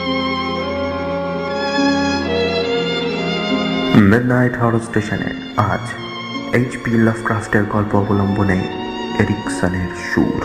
Midnight horror স্টেশনে আজ HP লাভক্রাফটের গল্প অবলম্বনে এরিকসনের সুর।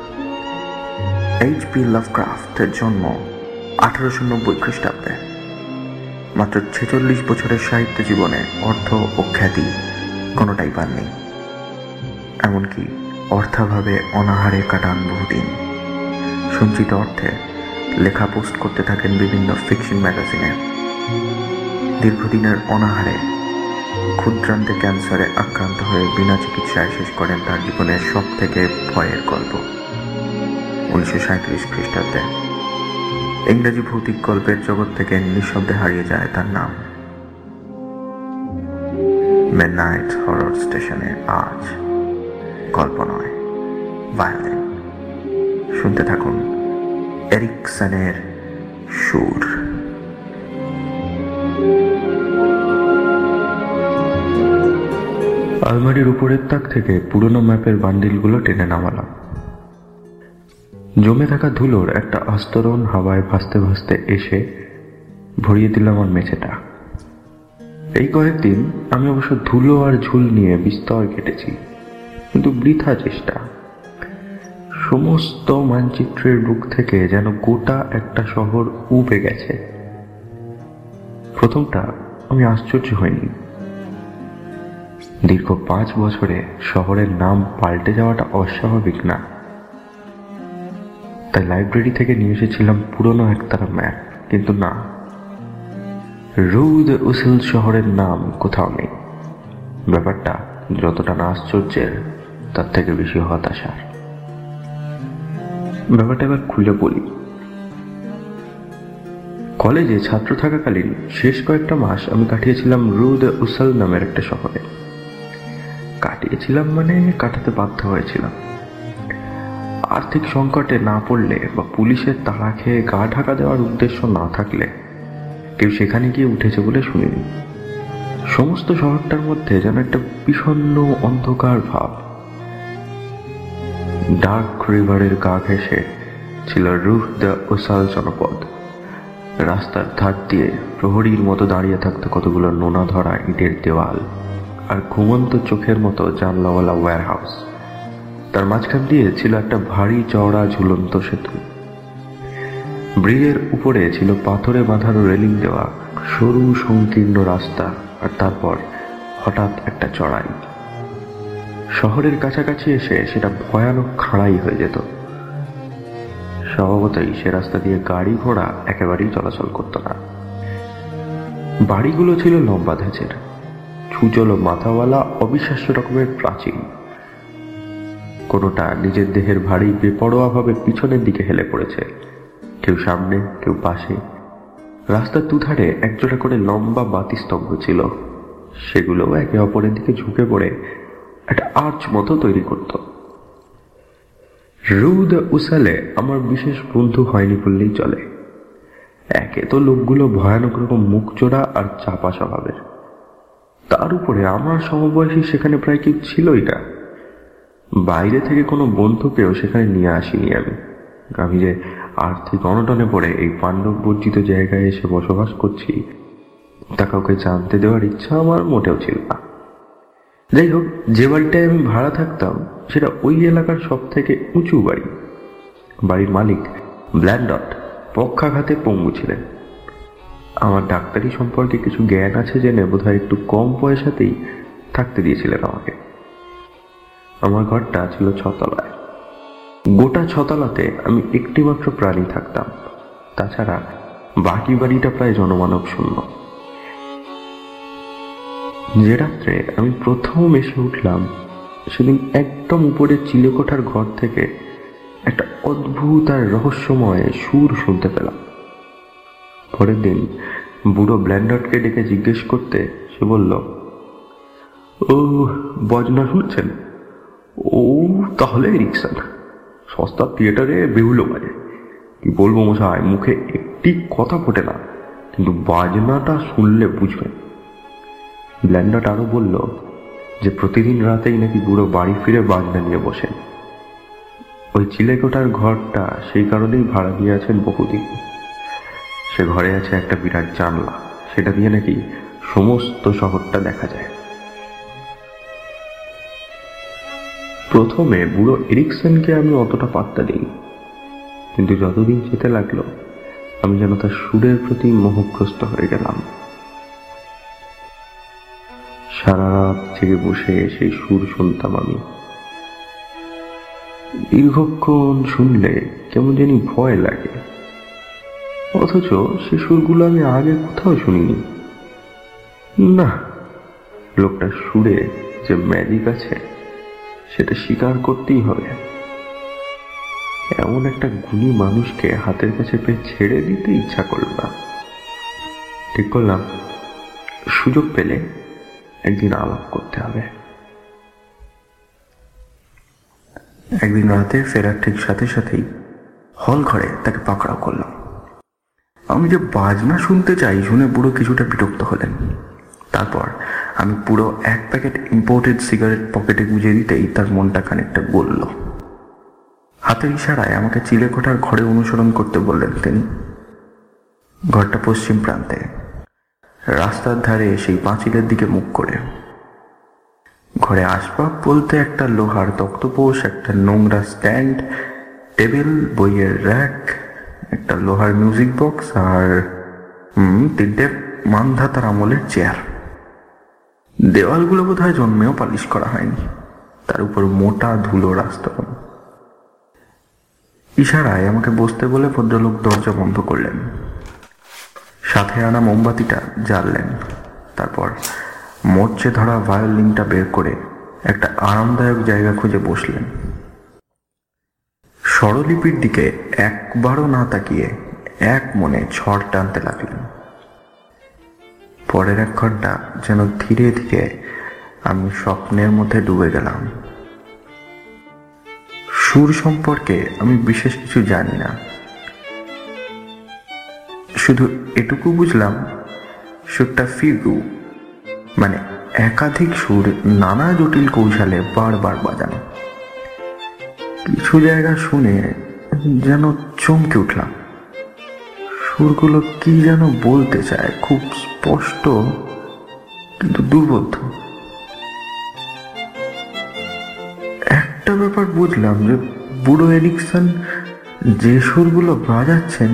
এইচপি লাভক্রাফটের জন্ম 1890 খ্রিস্টাব্দে। মাত্র 46 বছরের সাহিত্য জীবনে অর্থ ও খ্যাতি কোনোটাই পাননি, এমনকি অর্থাভাবে অনাহারে কাটান বহুদিন। সঞ্চিত অর্থে লেখা পোস্ট করতে থাকেন বিভিন্ন ফিকশন ম্যাগাজিনে। দীর্ঘদিনের অনাহারে ক্ষুদ্রান্তে ক্যান্সারে আক্রান্ত হয়ে বিনা চিকিৎসায় শেষ করেন তার জীবনের সব থেকে ভয়ের গল্প 1937 খ্রিস্টাব্দে। ইংরেজি ভৌতিক গল্পের জগৎ থেকে নিঃশব্দে হারিয়ে যায় তার নাম। মিডনাইট হরর স্টেশনে আজ গল্প নয়, ভায়োলিন। শুনতে থাকুন এরিকসনের সুর। আলমারির উপরের তাক থেকে পুরনো ম্যাপের বান্ডিলগুলো টেনে নামালাম। জমে থাকা ধুলোর একটা আস্তরণ হাওয়ায় ভাসতে ভাসতে এসে ভরিয়ে দিলাম আমার মেঝেটা। এই কয়েকদিন আমি অবশ্য ধুলো আর ঝুল নিয়ে বিস্তর কেটেছি, কিন্তু বৃথা চেষ্টা। সমস্ত মানচিত্রের বুক থেকে যেন গোটা একটা শহর উবে গেছে। প্রথমটা আমি আশ্চর্য হইনি। দীর্ঘ 5 বছরে শহরের নাম পাল্টে যাওয়াটা অস্বাভাবিক না। তাই লাইব্রেরি থেকে নিয়ে এসেছিলাম পুরনো একতারা ম্যাপ, কিন্তু না, রুদ উসেল শহরের নাম কোথাও নেই। ব্যাপারটা যতটা না আশ্চর্যের, তার থেকে বেশি হতাশার। ব্যাপারটা এবার খুলে বলি। কলেজে ছাত্র থাকাকালীন শেষ কয়েকটা মাস আমি কাটিয়েছিলাম রুদ উসেল নামের একটা শহরে। কাটিয়েছিলাম মানে কাটাতে বাধ্য হয়েছিলাম। আর্থিক সংকটে না পড়লে বা পুলিশের তাড়া খেয়ে গা ঢাকা দেওয়ার উদ্দেশ্য না থাকলে কেউ সেখানে গিয়ে উঠেছে বলে শুনিনি। সমস্ত শহরটার মধ্যে যেন একটা বিষণ্ণ অন্ধকার ভাব। ডার্ক রিভারের গা ঘেঁষে ছিল রুহ দ্য উসাল জনপদ। রাস্তার ধার দিয়ে প্রহরীর মতো দাঁড়িয়ে থাকতো কতগুলো নোনা ধরা ইটের দেওয়াল আর ঘুমন্ত চোখের মতো জানলাওয়ালা ওয়্যার হাউস। তার মাঝখান দিয়ে ছিল একটা ভারী চওড়া ঝুলন্ত সেতু। ব্রিজের উপরে ছিল পাথরে বাঁধানো রেলিং দেওয়া সরু সংকীর্ণ রাস্তা, আর তারপর হঠাৎ একটা চড়াই। শহরের কাছাকাছি এসে সেটা ভয়ানক খাড়াই হয়ে যেত। স্বভাবতই সে রাস্তা দিয়ে গাড়ি ঘোড়া একেবারেই চলাচল করত না। বাড়িগুলো ছিল লম্বা ধাঁচের, ছুচলো মাথাওয়ালা, অবিশ্বাস্য রকমের প্রাচীন। কোনোটা নিজের দেহের ভারী বেপরোয়াভাবে পিছনের দিকে হেলে পড়েছে, কেউ সামনে, কেউ পাশে। রাস্তার দুধারে একজোড়া করে লম্বা বাতিস্তম্ভ ছিল, সেগুলোও একে অপরের দিকে ঝুঁকে পড়ে একটা আর্চ মতো তৈরি করত। রুদ উসালে আমার বিশেষ বন্ধু হয়নি বললেই চলে। একে তো লোকগুলো ভয়ানক রকম মুখচোরা আর চাপা স্বভাবের, তার উপরে আমার সমবয়সী সেখানে প্রায় কেউ ছিলই না। বাইরে থেকে কোনো বন্ধুকেও সেখানে নিয়ে আসিনি আমি। আমি যে আর্থিক অনটনে পড়ে এই পাণ্ডব বর্জিত জায়গায় এসে বসবাস করছি তা কাউকে জানতে দেওয়ার ইচ্ছা আমার মোটেও ছিল না। যাই হোক, যে বাড়িটায় আমি ভাড়া থাকতাম সেটা ওই এলাকার সব থেকে উঁচু বাড়ি। বাড়ির মালিক ব্ল্যান্ডট পক্ষাঘাতে পঙ্গু ছিলেন। আমার ডাক্তারি সম্পর্কে কিছু জ্ঞান আছে জেনে বোধহয় একটু কম পয়সাতেই থাকতে দিয়েছিলেন আমাকে। আমার ঘরটা ছিল 6 তলায়। গোটা 6 তলাতে আমি একটিমাত্র প্রাণী থাকতাম, তাছাড়া বাকি বাড়িটা প্রায় জনমানব শূন্য। যে রাত্রে আমি প্রথম এসে উঠলাম সেদিন একদম উপরে চিলেকোঠার ঘর থেকে একটা অদ্ভুত আর রহস্যময় সুর শুনতে পেলাম। পরের দিন বুড়ো ব্ল্যান্ডটকে ডেকে জিজ্ঞেস করতে সে বলল, ও বজনা শুনছেন? ও তাহলে এরিকসন, সস্তা থিয়েটারে বেহুলো বাজে। কি বলবো মশাই, মুখে একটি কথা ফোটে না, কিন্তু বাজনাটা শুনলে বুঝবেন। ব্ল্যান্ডট আরো বলল যে প্রতিদিন রাতেই নাকি বুড়ো বাড়ি ফিরে বাজনা নিয়ে বসেন। ওই চিলেকোঠার ঘরটা সেই কারণেই ভাড়া দিয়ে আছেন বহুদিন। সে ঘরে আছে একটা বিরাট জানলা, সেটা দিয়ে নাকি সমস্ত শহরটা দেখা যায়। প্রথমে বুড়ো এরিকসনকে আমি অতটা পাত্তা দিই, কিন্তু যতদিন যেতে লাগলো আমি যেন তার সুরের প্রতি মোহগ্রস্ত হয়ে গেলাম। সারা রাত জেগে বসে সেই সুর শুনতাম আমি। দীর্ঘক্ষণ শুনলে কেমন জানি ভয় লাগে, অথচ সে সুরগুলো আমি আগে কোথাও শুনিনি। না, লোকটার সুরে যে ম্যাজিক আছে সেটা স্বীকার করতেই হবে। এমন একটা গুণী মানুষকে হাতের কাছে পেয়ে ছেড়ে দিতে ইচ্ছা করল না। ঠিক করলাম, সুযোগ পেলে একদিন আলাপ করতে হবে। একদিন রাতে ফেরার ঠিক সাথে সাথেই হল ঘরে তাকে পাকড়াও করলাম। আমি যে বাজনা শুনতে চাই শুনে বুড়ো কিছুটা বিরক্ত হলেন। তারপর আমি পুরো 1 প্যাকেট ইম্পোর্টেড সিগারেট পকেটে গুঁজে দিতেই তার মনটা খানিকটা গলল। হাতের ইশারায় আমাকে চিলেকোঠার ঘরে অনুসরণ করতে বললেন তিনি। ঘরটা পশ্চিম প্রান্তে, রাস্তার ধারে সেই পাঁচিলের দিকে মুখ করে। ঘরে আসবাব বলতে একটা লোহার তক্তপোষ, একটা নোংরা স্ট্যান্ড, টেবিল, বইয়ের র্যাক, একটা লোহার মিউজিক বক্স আর 3টে মানধাতার আমলের চেয়ার। দেওয়ালগুলো বোধহয় জন্মেও পালিশ করা হয়নি, তার উপর মোটা ধুলোর আস্তরণ। ইশারায় আমাকে বসতে বলে ভদ্রলোক দরজা বন্ধ করলেন, সাথে আনা মোমবাতিটা জ্বাললেন। তারপর মরচে ধরা ভায়োলিনটা বের করে একটা আরামদায়ক জায়গা খুঁজে বসলেন। স্বরলিপির দিকে একবারও না তাকিয়ে এক মনে ছড় টানতে লাগলেন। পরের 1 ঘন্টা যেন ধীরে ধীরে আমি স্বপ্নের মধ্যে ডুবে গেলাম। সুর সম্পর্কে আমি বিশেষ কিছু জানি না, শুধু এটুকু বুঝলাম সুরটা ফিগু, মানে একাধিক সুর নানা জটিল কৌশলে বারবার বাজানো। কিছু জায়গা শুনে যেন চমকে উঠলাম। সুরগুলো কি যেন বলতে চায়, খুব স্পষ্ট কিন্তু দুর্বোধ্য। একটা ব্যাপার বুঝলাম যে বুড়ো এরিকসন যে সুরগুলো বাজাচ্ছেন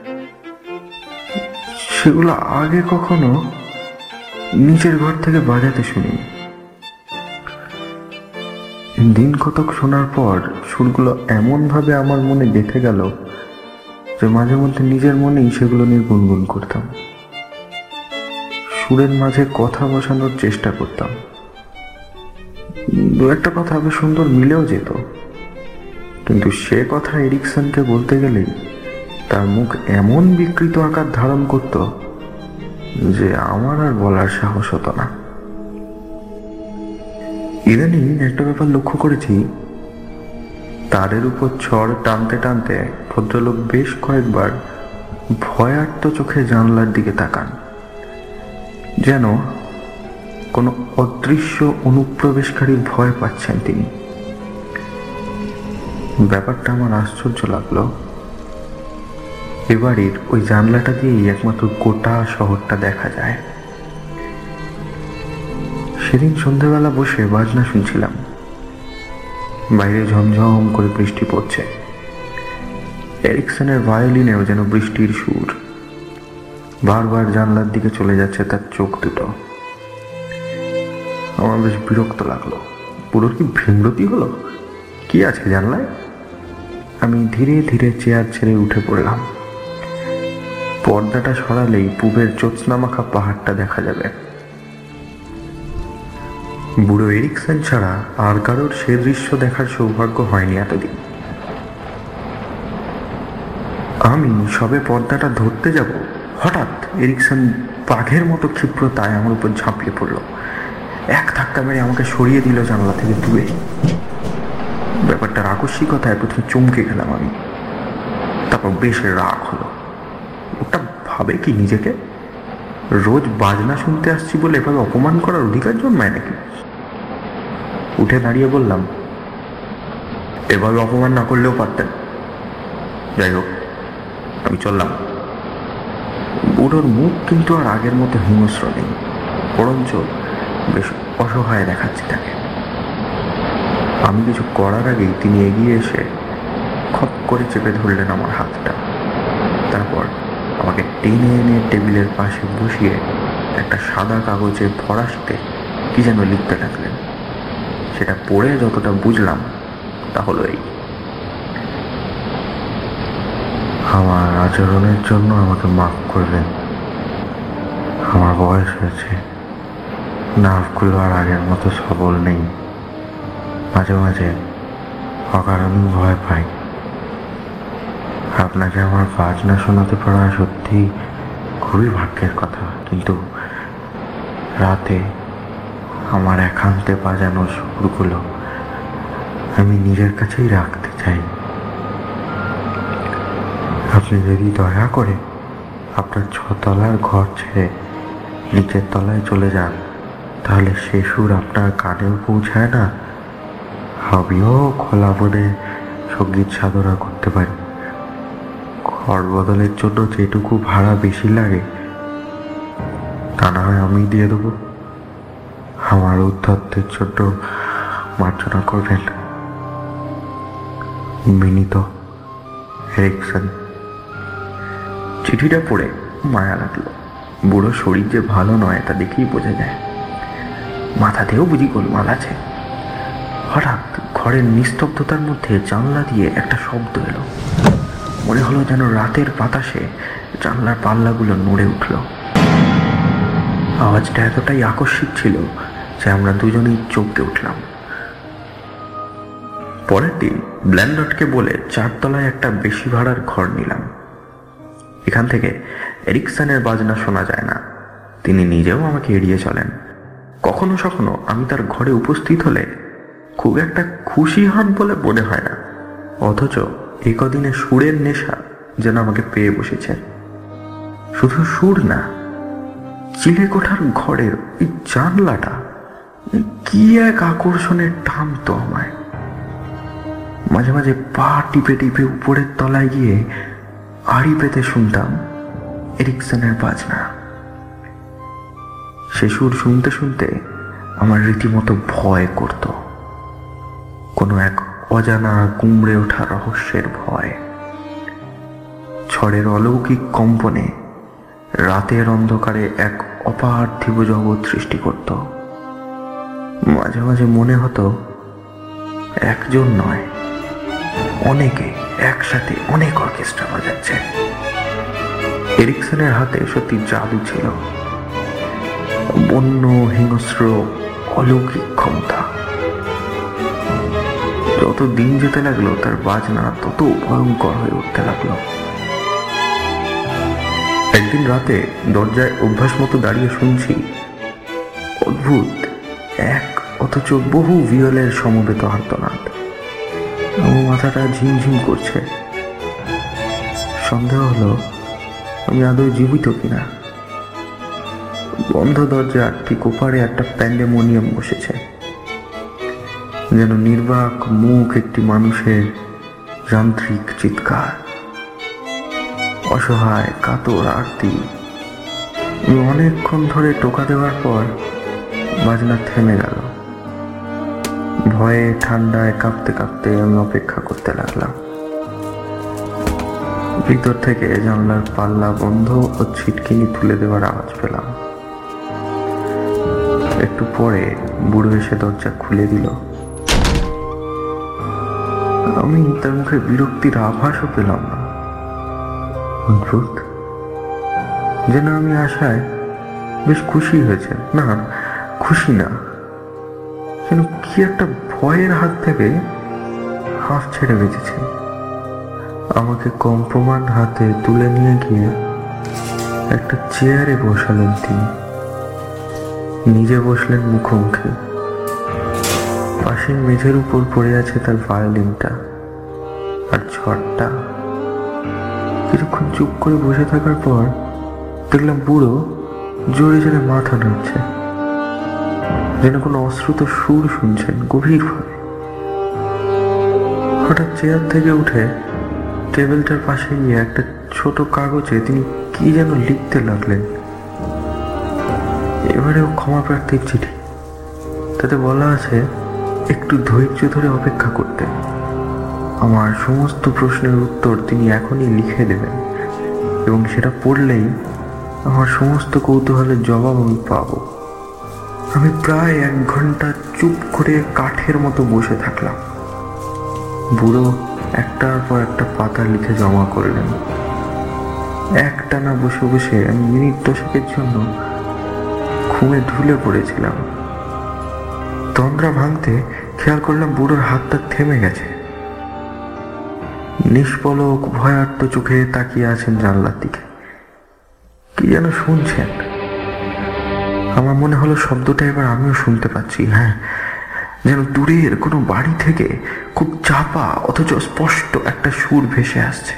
সেগুলো আগে কখনো নিচের ঘর থেকে বাজাতে শুনি। দিন কতক শোনার পর সুরগুলো এমন ভাবে আমার মনে গেঁথে গেল যে মাঝে মধ্যে নিজের মনেই সেগুলো নিয়ে গুনগুন করতাম। সুরের মাঝে কথা বসানোর চেষ্টা করতাম। 2-একটা কথা বেশ সুন্দর মিলেও যেত, কিন্তু সে কথা এরিকসনকে বলতে গেলেই তার মুখ এমন বিকৃত আকার ধারণ করত যে আমার আর বলার সাহস হতো না। ইদানিং একটা ব্যাপার লক্ষ্য করেছি, তারের উপর ছড় টানতে টানতে ভদ্রলোক বেশ কয়েকবার ভয়ার্ত চোখে জানলার দিকে তাকান, যেন কোনো অদৃশ্য অনুপ্রবেশকারী ভয় পাচ্ছেন তিনি। ব্যাপারটা আমার আশ্চর্য লাগলো। এবারের ওই জানলাটা দিয়েই একমাত্র গোটা শহরটা দেখা যায়। সেদিন সন্ধ্যাবেলা বসে বাজনা শুনছিলাম। বাইরে ঝমঝম করে বৃষ্টি পড়ছে। এরিকসনের ভায়োলিনেও যেন বৃষ্টির সুর। বারবার জানলার দিকে চলে যাচ্ছে তার চোখ দুটো। আমার বেশ বিরক্ত লাগলো। পুরো কি ভীমরতি হলো? কি আছে জানলায়? আমি ধীরে ধীরে চেয়ার ছেড়ে উঠে পড়লাম। পর্দাটা সরালেই পূবের জ্যোৎস্নামাখা পাহাড়টা দেখা যাবে। বুড়ো এরিকসন ছাড়া আর কারোর সে দৃশ্য দেখার সৌভাগ্য হয়নি এতদিন। আমি সবে পর্দাটা ধরতে যাব, হঠাৎ এরিকসন বাঘের মতো ক্ষিপ্রতায় আমার উপর ঝাঁপিয়ে পড়ল। এক ধাক্কা মেরে আমাকে সরিয়ে দিল জানলা থেকে দূরে। ব্যাপারটার আকস্মিকতায় প্রথমে চমকে গেলাম আমি, তারপর বেশ রাগ হলো। ওটা ভাবে কি নিজেকে? রোজ বাজনা শুনতে আসছি বলে এভাবে অপমান করার অধিকার জন্মায় নাকি? উঠে দাঁড়িয়ে বললাম, এভাবে অপমান না করলেও পারতেন। যাই হোক, আমি চললাম। বুড়োর মুখ কিন্তু আর আগের মতো হিংস্র নেই, বরঞ্চ বেশ অসহায় দেখাচ্ছে তাকে। আমি কিছু করার আগেই তিনি এগিয়ে এসে খপ করে চেপে ধরলেন আমার হাতটা। তারপর আমাকে টেনে এনে টেবিলের পাশে বসিয়ে একটা সাদা কাগজে ফরাসিতে কি যেন লিখতে থাকলেন। সেটা পড়ে যতটা বুঝলাম তা হলো এই: আমার আচরণের জন্য আমাকে মাফ করবেন। আমার বয়স হয়েছে, নার্ভগুলো আর আগের মতো সবল নেই। মাঝে মাঝে অকারণে ভয় পাই। আপনাকে আমার বাজনা শোনাতে পারা সত্যি খুবই ভাগ্যের কথা, কিন্তু রাতে আমার একান্তে বাজানো সুরগুলো আমি নিজের কাছেই রাখতে চাই। আপনি যদি দয়া করে আপনার 6 তলার ঘর ছেড়ে নিচের তলায় চলে যান, তাহলে সে সুর আপনার কানেও পৌঁছায় না। আমিও খোলা মনে সঙ্গীত সাধনা করতে পারি। ঘর বদলের জন্য যেটুকু ভাড়া বেশি লাগে তা না হয় আমি দিয়ে দেবো। আমার উদ্ধত্তের জন্য মার্জনা করবেন। Minit Ericsson. চিঠিটা পড়ে মায়া লাগলো। বুড়ো শরীর যে ভালো নয় তা দেখেই বোঝা যায়। মাথাতেও বুঝি গোলমাল আছে। হঠাৎ ঘরের নিস্তব্ধতার মধ্যে জানলা দিয়ে একটা শব্দ এলো। মনে হলো যেন রাতের বাতাসে জানলার পাল্লাগুলো নড়ে উঠল। আওয়াজটা এতটাই আকস্মিক ছিল যে আমরা দুজনেই চমকে উঠলাম। পরের দিন ব্ল্যান্ডটকে বলে 4 তলায় একটা বেশি ভাড়ার ঘর নিলাম। এখান থেকে এরিকসনের বাজনা শোনা যায় না। তিনি নিজেও আমাকে এড়িয়ে চলেন। কখনো কখনো আমি তার ঘরে উপস্থিত হলে খুব একটা খুশি হন বলে মনে হয় না, অথচ এই কদিনে সুরের নেশা যেন আমাকে পেয়ে বসেছে। শুধু সুর না, চিলেকোঠার ঘরের এই জানলাটা কি এক আকর্ষণে টানতো আমায়। মাঝে মাঝে পা টিপে টিপে উপরের তলায় গিয়ে আড়ি পেতে শুনতাম এরিকসনের বাজনা। সে সুর শুনতে শুনতে আমার রীতিমতো ভয় করত, কোনো এক অজানা কুমড়ে ওঠা রহস্যের ভয়। ঝড়ের অলৌকিক কম্পনে রাতের অন্ধকারে এক অপার্থিব জগৎ সৃষ্টি করত। মাঝে মাঝে মনে হতো একজন নয়, অনেকে একসাথে অনেক অর্কেস্ট্রা বাজাচ্ছে। এরিকসনের হাতে সত্যি জাদু ছিল, বন্য হিংস্র অলৌকিক ক্ষমতা। যত দিন যেতে লাগলো তার বাজনা তত ভয়ঙ্কর হয়ে উঠতে লাগলো। একদিন রাতে দরজায় অভ্যাস মতো দাঁড়িয়ে শুনছি অদ্ভুত এক অথচ বহু ভিওলের সমবেত আর্তনাদ। আমার মাথাটা ঝিমঝিম করছে। সন্দেহ হলো আমি আদৌ জীবিত কিনা। বন্ধ দরজা ঠিক ওপারে একটা প্যান্ডেমোনিয়াম বসেছে, যেন নির্বাক মুখ একটি মানুষের যান্ত্রিক চিৎকার, অসহায় কাতর আরতি। অনেকক্ষণ ধরে টোকা দেওয়ার পর বাজনা থেমে গেল। ভয়ে ঠান্ডায় কাঁপতে কাঁপতে আমি অপেক্ষা করতে লাগলাম। ভিতর থেকে জানলার পাল্লা বন্ধ ও ছিটকিনি তুলে দেওয়ার আওয়াজ পেলাম। একটু পরে বুড়ো এসে দরজা খুলে দিল। আমি তার মুখে বিরক্তির আভাসও পেলাম না। অদ্ভুত, যেন আমি আশায় বেশ খুশি হয়েছে। না, খুশি না, যেন কি একটা ভয়ের হাত থেকে হাফ ছেড়ে বেঁচেছে। আমাকে কম্পমান হাতে তুলে নিয়ে গিয়ে একটা চেয়ারে বসালেন তিনি। নিজে বসলেন মুখোমুখি। পাশের মেঝের উপর পড়ে আছে তার ভায়োলিনটা আর ঝড়টা। কিছুক্ষণ চুপ করে বসে থাকার পর দেখলাম বুড়ো জোরে জোরে মাথা নাড়ছে, যেন কোনো অশ্রুত সুর শুনছেন গভীরভাবে। হঠাৎ চেয়ার থেকে উঠে টেবিলটার পাশে গিয়ে একটা ছোট কাগজে তিনি কি যেন লিখতে লাগলেন। এবারেও ক্ষমা প্রার্থীর চিঠি। তাতে বলা আছে একটু ধৈর্য ধরে অপেক্ষা করতে। আমার সমস্ত প্রশ্নের উত্তর তিনি এখনই লিখে দেবেন এবং সেটা পড়লেই আমার সমস্ত কৌতূহলের জবাব আমি পাব। আমি প্রায় 1 ঘন্টা চুপ করে কাঠের মতো বসে থাকলাম। বুড়ো একটার পর একটা পাতা লিখে জমা করলেন। একটানা বসে বসে আমি মিনিট 10 জন্য ঘুমে ঢুলে পড়েছিলাম। তন্দ্রা ভাঙতে খেয়াল করলাম বুড়োর হাতটা থেমে গেছে। নিষ্পলক ভয়ার্ত চোখে তাকিয়ে আছেন জানলার দিকে, কি যেন শুনছেন। আমার মনে হলো শব্দটা এবার আমিও শুনতে পাচ্ছি। হ্যাঁ, যেন দূরের কোনো বাড়ি থেকে খুব চাপা অথচ স্পষ্ট একটা সুর ভেসে আসছে।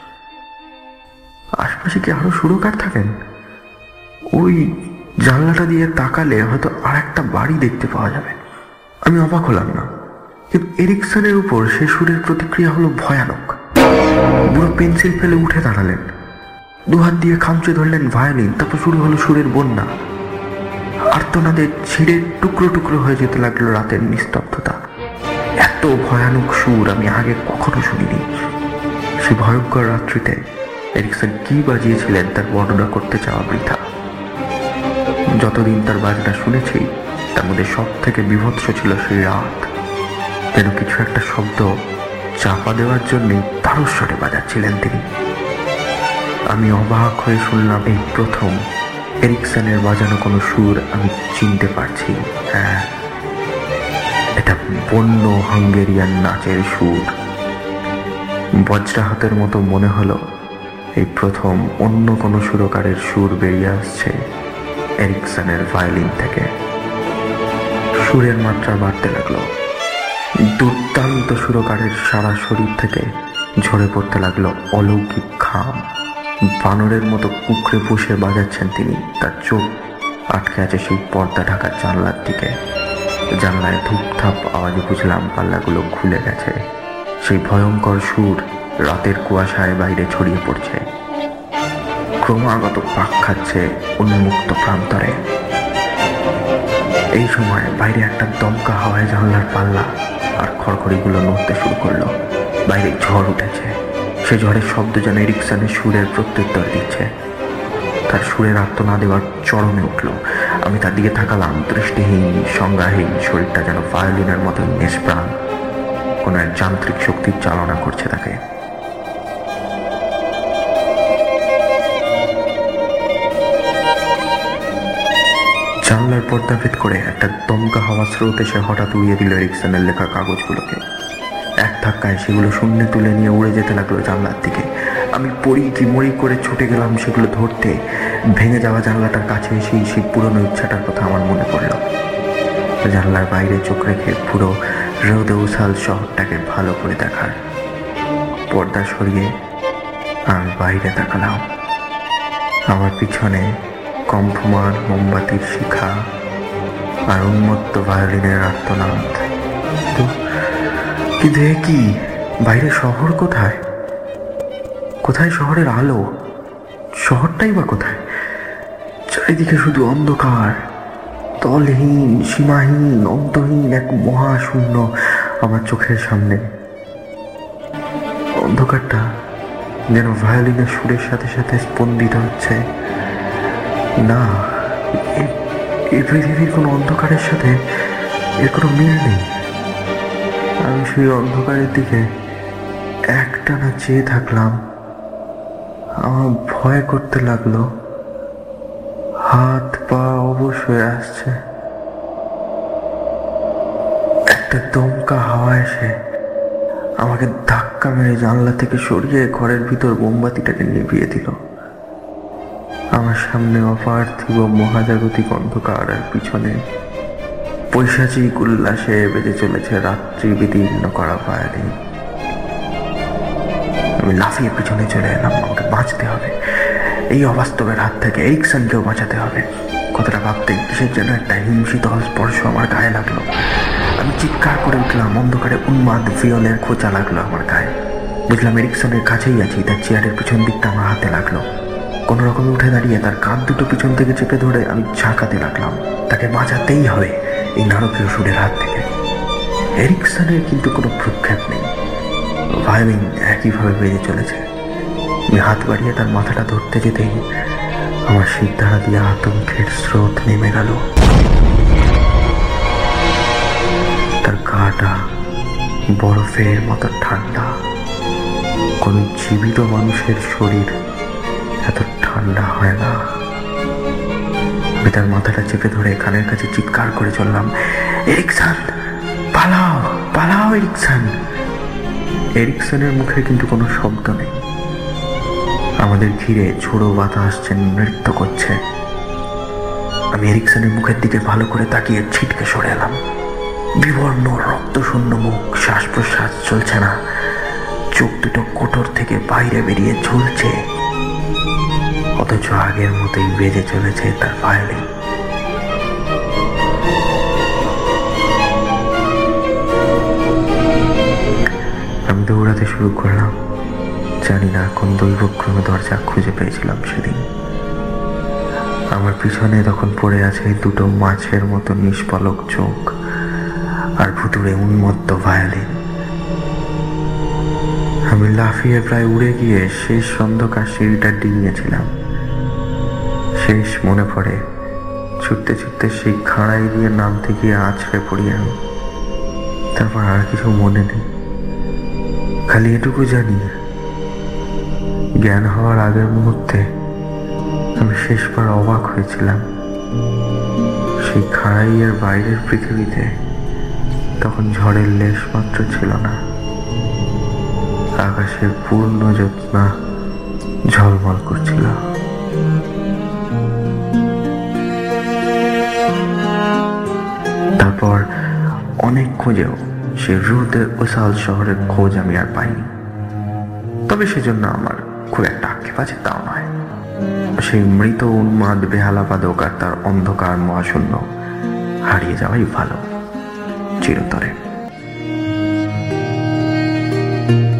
আশপাশে কি আরো সুরকার থাকেন? ওই জানলাটা দিয়ে তাকালে হয়তো আর একটা বাড়ি দেখতে পাওয়া যাবে। আমি অবাক হলাম না, কিন্তু এরিকসনের উপর সে সুরের প্রতিক্রিয়া হলো ভয়ানক। বুড়ো পেন্সিল ফেলে উঠে দাঁড়ালেন, দুহাত দিয়ে খামচে ধরলেন ভায়োলিন। তারপর শুরু হলো সুরের বন্যা। আর্তনাদে ছিঁড়ে টুকরো টুকরো হয়ে যেতে লাগলো রাতের নিস্তব্ধতা। এত ভয়ানক সুর আমি আগে কখনো শুনিনি। সে ভয়ঙ্কর রাত্রিতে এরিকসন কি বাজিয়েছিলেন তার বর্ণনা করতে চাওয়া বৃথা। যতদিন তার বাজনা শুনেছি তার মধ্যে সব থেকে বীভৎস ছিল সেই রাত। যেন কিছু একটা শব্দ চাপা দেওয়ার জন্যই তারস্বরে বাজাচ্ছিলেন তিনি। আমি অবাক হয়ে শুনলাম এই প্রথম এরিকসনের বাজানো কোনো সুর আমি চিনতে পারছি। হ্যাঁ, এটা বন্য হাঙ্গেরিয়ান নাচের সুর। বজ্রাহতের মতো মনে হলো এই প্রথম অন্য কোনো সুরকারের সুর বেরিয়ে আসছে এরিকসনের ভায়োলিন থেকে। সুরের মাত্রা বাড়তে লাগলো। দুর্দান্ত সুরকারের সারা শরীর থেকে ঝরে পড়তে লাগলো অলৌকিক ঘাম। বানরের মতো কুকড়ে বসে বাজাচ্ছেন তিনি। তার চোখ আটকে আছে সেই পর্দা ঢাকার জানলার দিকে। জানলায় ধূপধাপ আওয়াজে বুঝলাম পাল্লাগুলো খুলে গেছে। সেই ভয়ঙ্কর সুর রাতের কুয়াশায় বাইরে ছড়িয়ে পড়ছে, ক্রমাগত পাক খাচ্ছে উন্মুক্ত প্রান্তরে। এই সময় বাইরে একটা দমকা হাওয়ায় জানলার পাল্লা আর খড়খড়িগুলো নড়তে শুরু করলো। বাইরে ঝড় উঠেছে। সে ঝড়ের শব্দ যেন এরিকসনের সুরের প্রত্যুত্তর দিচ্ছে। তার সুরের আর্তনাদ এবার চরমে উঠল। আমি তার দিকে তাকালাম, দৃষ্টিহীন, সংজ্ঞাহীন। শরীরটা যেন ভায়োলিনের মতো নিষ্প্রাণ, কোনো এক যান্ত্রিক শক্তির চালনা করছে তাকে। জানলার পর্দা ভেদ করে একটা দমকা হাওয়া স্রোত এসে হঠাৎ উড়িয়ে দিল এরিকসনের লেখা কাগজগুলোকে। এক ধাক্কায় সেগুলো শূন্যে তুলে নিয়ে উড়ে যেতে লাগলো জানলার দিকে। আমি পড়ি কি মরি করে ছুটে গেলাম সেগুলো ধরতে। ভেঙে যাওয়া জানলাটার কাছে এসেই সেই পুরনো ইচ্ছাটার কথা আমার মনে পড়ল। জানলার বাইরে চোখ রেখে পুরো রোদে উছাল শহরটাকে ভালো করে দেখার। পর্দা সরিয়ে আমি বাইরে তাকালাম। আমার পিছনে কম্পমান মোমবাতির শিখা আর উন্মত্ত ভায়োলিনের আর্তনাদ। কিন্তু এ কি, বাইরে শহর কোথায়? কোথায় শহরের আলো? শহরটাই বা কোথায়? চারিদিকে শুধু অন্ধকার, তলহীন, সীমাহীন, অন্তহীন এক মহাশূন্য আমার চোখের সামনে। অন্ধকারটা যেন ভায়োলিনের সুরের সাথে সাথে স্পন্দিত হচ্ছে। না, এই পৃথিবীর কোনো অন্ধকারের সাথে এর কোনো মিল নেই। আমি সেই অন্ধকারের দিকে একটানা চেয়ে থাকলাম। আমার ভয় করতে লাগলো। হাত পা অবশ হয়ে আসছে। একটা দমকা হাওয়া এসে আমাকে ধাক্কা মেরে জানলা থেকে সরিয়ে ঘরের ভিতর মোমবাতিটাকে নিভিয়ে দিল। আমার সামনে অপার্থিব মহাজাগতিক অন্ধকার, আর পিছনে পৈশাচিক উল্লাসে বেজে চলেছে রাত্রি বিদীর্ণ করা ভায়োলিন। আমি লাফিয়ে পিছনে চলে এলাম। আমাকে বাঁচতে হবে এই অবাস্তবের হাত থেকে। এরিকসনকেও বাঁচাতে হবে। কথাটা ভাবতেই কিসের যেন একটা হিমশীতল স্পর্শ আমার গায়ে লাগলো। আমি চিৎকার করে উঠলাম। অন্ধকারে উন্মাদ ভিওলের খোঁচা লাগলো আমার গায়ে। বুঝলাম এরিকসনের কাছেই আছি। তার চেয়ারের পিছন দিকটা আমার হাতে লাগলো। কোনো রকমে উঠে দাঁড়িয়ে তার কাঁধ দুটো পিছন থেকে চেপে ধরে আমি ঝাঁকাতে লাগলাম। তাকে বাঁচাতেই হবে এই নারকীয় সুরের হাত থেকে। এরিকসনের কিন্তু কোনো ভ্রুক্ষেপ নেই, ভায়োলিন একইভাবে বেজে চলেছে। আমি হাত বাড়িয়ে তার মাথাটা ধরতে যেতেই আমার শিরদাঁড়া দিয়ে আতঙ্কের স্রোত নেমে গেল। তার গাটা বরফের মতো ঠান্ডা। কোনো জীবিত মানুষের শরীর এত ঠান্ডা হয় না। আমি তার মাথাটা চেপে ধরে কানের কাছে চিৎকার করে চললাম, এরিকসন পালাও, পালাও এরিকসন। এরিকসনের মুখে কিন্তু কোনো শব্দ নেই। আমাদের ঘিরে ঝোড়ো বাতাস যেন নৃত্য করছে। আমি এরিকসনের মুখের দিকে ভালো করে তাকিয়ে ছিটকে সরে এলাম। বিবর্ণ রক্তশূন্য মুখ, শ্বাস প্রশ্বাস চলছে না, চোখ দুটো কোটর থেকে বাইরে বেরিয়ে ঝুলছে, অথচ আগের মতোই বেজে চলেছে তার ভায়োলিন। আমি দৌড়াতে শুরু করলাম। জানি না কোন দৈবক্রমে দরজা খুঁজে পেয়েছিলাম সেদিন। আমার পিছনে তখন পড়ে আছে দুটো মাছের মতো নিষ্পলক চোখ আর ভুতুড়ে উন্মত্ত ভায়োলিন। আমি লাফিয়ে প্রায় উড়ে গিয়ে শেষ অন্ধকার সিঁড়িটা ডিঙিয়েছিলাম। শেষ মনে পড়ে ছুটতে ছুটতে সেই খাড়াই দিয়ে নামতে গিয়ে আছড়ে পড়ি আমি। তারপর আর কিছু মনে নেই, খালি এটুকু জানি জ্ঞান হওয়ার আগের মুহূর্তে আমি শেষবার অবাক হয়েছিলাম। সেই খাড়াইয়ের বাইরের পৃথিবীতে তখন ঝড়ের লেশ মাত্র ছিল না। আকাশের পূর্ণ জ্যোৎস্না ঝলমল করছিল। তারপর অনেক খুঁজেও সে রুদে ওসাল শহরের খোঁজ আমি আর পাইনি। তবে সেজন্য আমার খুব একটা আক্ষেপ আছে তাও নয়। সেই মৃত উন্মাদ বেহালাবাদক আর তার অন্ধকার মহাশূন্য হারিয়ে যাওয়াই ভালো চিরতরে।